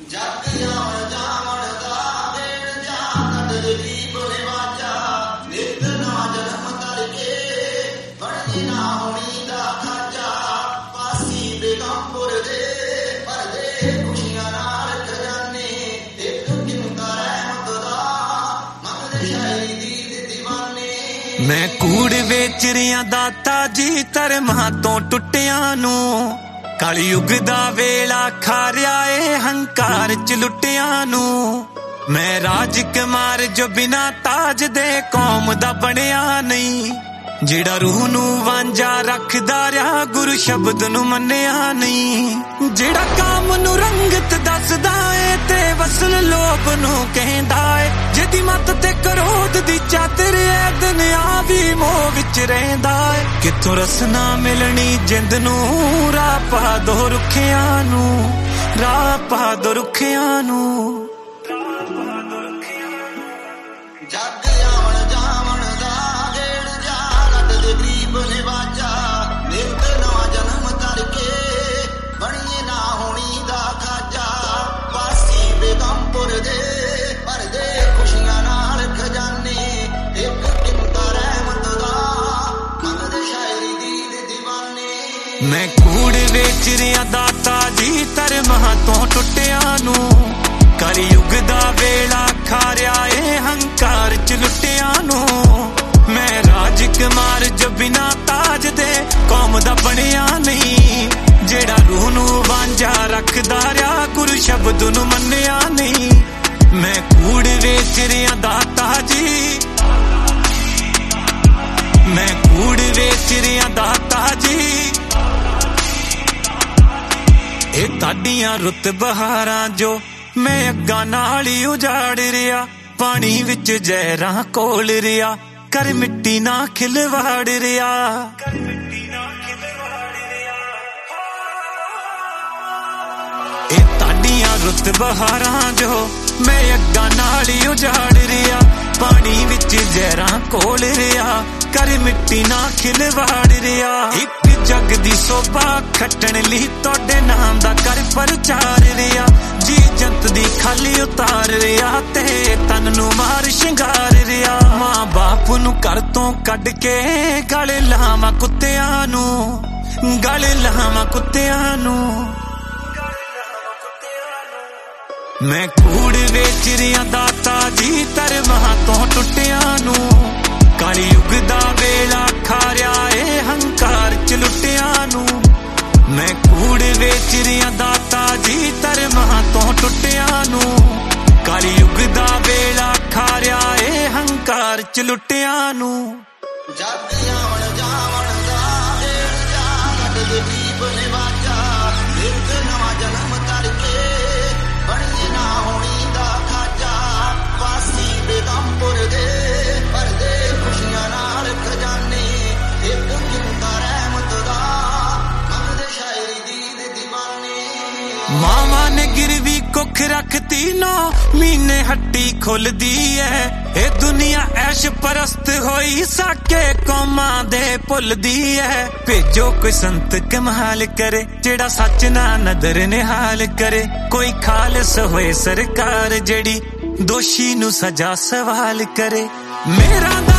मैं कूड़ वेच रिया दाता जी धर्मां तो टुटियां नू कलयुग दा वेला खा रहा है हंकार च लुटियां नू मैं राजकुमार जो बिना ताज दे कौम दा बनिया नहीं जिहड़ा रूह नू वांझा रखदा रहा गुरु शब्द नू मन्निया नहीं जिहड़ा काम नू रंगत दसदा है ते वसल लोभ नू कहंदा है जिहदी मत ते क्रोध दी चादर है दुनिया भी मोह विच रहिंदा है किथों रसना मिलनी जिंद नू राह पा दो रुखियां नू राह पा दो रुखियां नू मैं कूड़ वेच रिया दाता जी धर्मां तो टुटिया नू कलयुग दा वेला खा रहा है हंकार च लुटिया नू मैं राजकुमार जो बिना ताज दे कौम दा बनिया नहीं जेड़ा रूह नू वांझा रखदा रहा गुरु शब्द नू मन्निया नहीं मैं कूड़ वेच रिया दाता जी मैं कूड़ वेच रिया दाता जी ए ताडियां रुत बहारां जो मैं अग्गा नाल ही उजाड़ रिया पानी विच जहरां कोल रिया कर मिट्टी ना खिलवाड़ रिया ए ताडियां रुत बहारां जो मैं अग्गा नाल ही उजाड़ रिया पानी विच जहरां कोल रिया कर मिट्टी ना खिलवाड़ रिया एक जग दी सोभा खटण लई तोड़े नाम दा कर प्रचार रिया जी जंत दी खाली उतार रिया ते तन नू मार शिंगार रिया मां बाप नू घर तो कढ के गल लावां कुत्तियां नू गल लावां कुत्तियां नू मैं कूड़ वेच रिया दाता जी धर्मां तो टुटिया नू कलयुग दा वेला खा रहा है हंकार च लुटिया नू मैं कूड़ वेच रिया दाता जी धर्मां तो टुटिया नू कलयुग दा वेला खा रहा है हंकार च लुटिया नू मामा ने गिरवी कुख रखती नौ मीने हट्टी खोल दी है ए दुनिया ऐश परस्त होई साके कौमा दे भुल दी है भेजो कोई संत कमाल करे जेड़ा सच ना नदर निहाल करे कोई खालस होए सरकार जेड़ी दोषी नू सजा सवाल करे मेरा